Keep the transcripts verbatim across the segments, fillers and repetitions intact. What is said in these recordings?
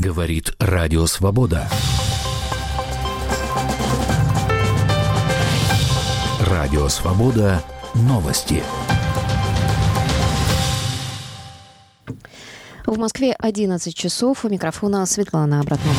Говорит Радио Свобода. Радио Свобода. Новости. В Москве одиннадцать часов. У микрофона Светлана Обратнова.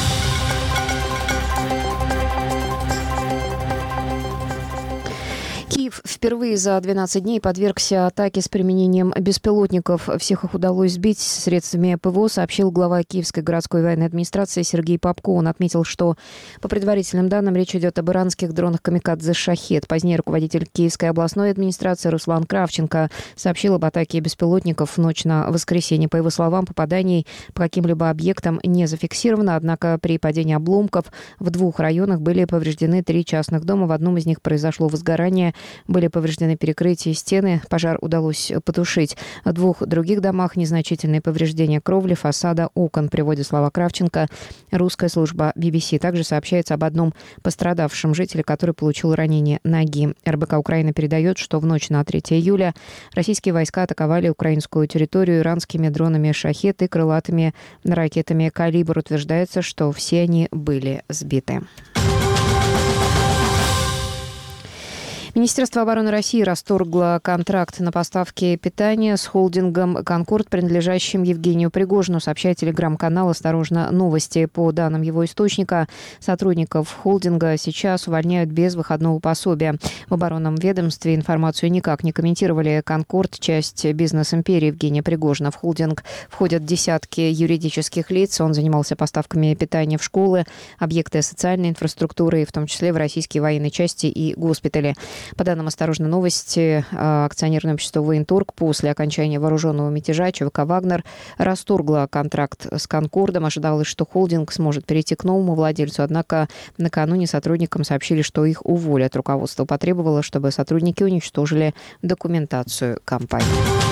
Киев впервые за двенадцать дней подвергся атаке с применением беспилотников. Всех их удалось сбить средствами ПВО, сообщил глава Киевской городской военной администрации Сергей Попко. Он отметил, что по предварительным данным речь идет об иранских дронах «Камикадзе Шахед». Позднее руководитель Киевской областной администрации Руслан Кравченко сообщил об атаке беспилотников в ночь на воскресенье. По его словам, попаданий по каким-либо объектам не зафиксировано, однако при падении обломков в двух районах были повреждены три частных дома. В одном из них произошло возгорание. Были повреждены перекрытия и стены. Пожар удалось потушить. В двух других домах незначительные повреждения кровли, фасада, окон, приводит слова Кравченко. Русская служба би би си. Также сообщается об одном пострадавшем жителе, который получил ранение ноги. эр бэ ка Украина передает, что в ночь на третье июля российские войска атаковали украинскую территорию иранскими дронами «Шахед» и крылатыми ракетами «Калибр». Утверждается, что все они были сбиты. Министерство обороны России расторгло контракт на поставки питания с холдингом «Конкорд», принадлежащим Евгению Пригожину, сообщает телеграм-канал «Осторожно, новости». По данным его источника, сотрудников холдинга сейчас увольняют без выходного пособия. В оборонном ведомстве информацию никак не комментировали. «Конкорд» – часть бизнес-империи Евгения Пригожина. В холдинг входят десятки юридических лиц. Он занимался поставками питания в школы, объекты социальной инфраструктуры, в том числе в российские военные части и госпитали. По данным «Осторожно, новости», акционерное общество «Военторг» после окончания вооруженного мятежа ЧВК «Вагнер» расторгло контракт с «Конкордом». Ожидалось, что холдинг сможет перейти к новому владельцу, однако накануне сотрудникам сообщили, что их уволят. Руководство потребовало, чтобы сотрудники уничтожили документацию компании.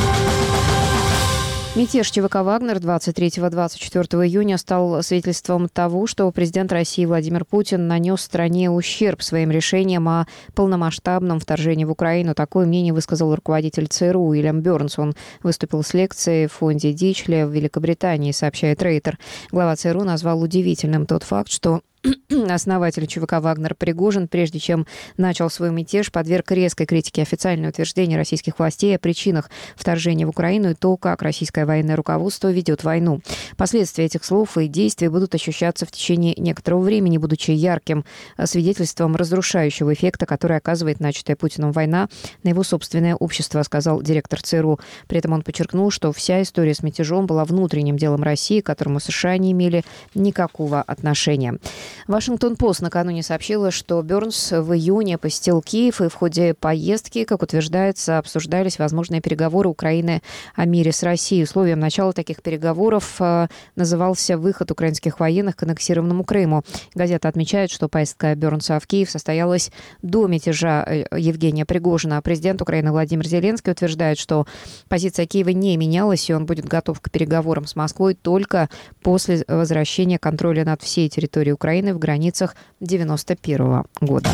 Мятеж ЧВК «Вагнер» двадцать третьего — двадцать четвёртого июня стал свидетельством того, что президент России Владимир Путин нанес стране ущерб своим решением о полномасштабном вторжении в Украину. Такое мнение высказал руководитель ЦРУ Уильям Бёрнс. Он выступил с лекцией в фонде Дичли в Великобритании, сообщает Рейтер. Глава ЦРУ назвал удивительным тот факт, что основатель ЧВК «Вагнер» Пригожин, прежде чем начал свой мятеж, подверг резкой критике официальное утверждение российских властей о причинах вторжения в Украину и то, как российское военное руководство ведет войну. Последствия этих слов и действий будут ощущаться в течение некоторого времени, будучи ярким свидетельством разрушающего эффекта, который оказывает начатая Путиным война на его собственное общество, сказал директор ЦРУ. При этом он подчеркнул, что вся история с мятежом была внутренним делом России, к которому США не имели никакого отношения. Вашингтон-Пост накануне сообщила, что Бёрнс в июне посетил Киев, и в ходе поездки, как утверждается, обсуждались возможные переговоры Украины о мире с Россией. Условием начала таких переговоров назывался выход украинских военных к аннексированному Крыму. Газета отмечает, что поездка Бёрнса в Киев состоялась до мятежа Евгения Пригожина. Президент Украины Владимир Зеленский утверждает, что позиция Киева не менялась, и он будет готов к переговорам с Москвой только после возвращения контроля над всей территорией Украины в границах девяносто первого года.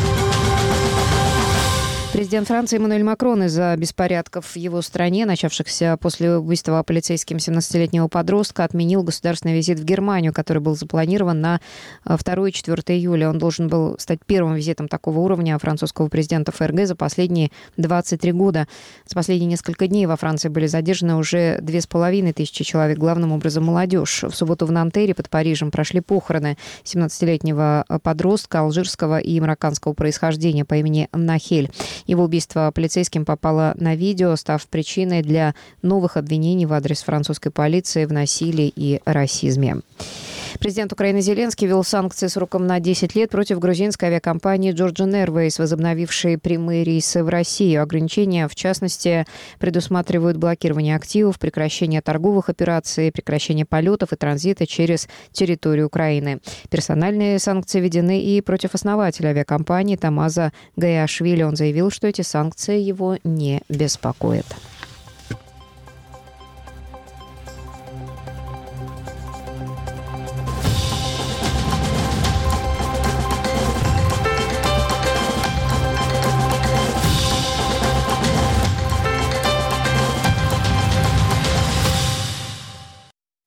Президент Франции Эммануэль Макрон из-за беспорядков в его стране, начавшихся после убийства полицейским семнадцатилетнего подростка, отменил государственный визит в Германию, который был запланирован на второе и четвёртое июля. Он должен был стать первым визитом такого уровня французского президента ФРГ за последние двадцать три года. За последние несколько дней во Франции были задержаны уже две с половиной тысячи человек, главным образом молодежь. В субботу в Нантере под Парижем прошли похороны семнадцатилетнего подростка алжирского и марокканского происхождения по имени Нахель. Его убийство полицейским попало на видео, став причиной для новых обвинений в адрес французской полиции в насилии и расизме. Президент Украины Зеленский ввел санкции сроком на десять лет против грузинской авиакомпании Georgian Airways, возобновившей прямые рейсы в Россию. Ограничения, в частности, предусматривают блокирование активов, прекращение торговых операций, прекращение полетов и транзита через территорию Украины. Персональные санкции введены и против основателя авиакомпании Тамаза Гаиашвили. Он заявил, что эти санкции его не беспокоят.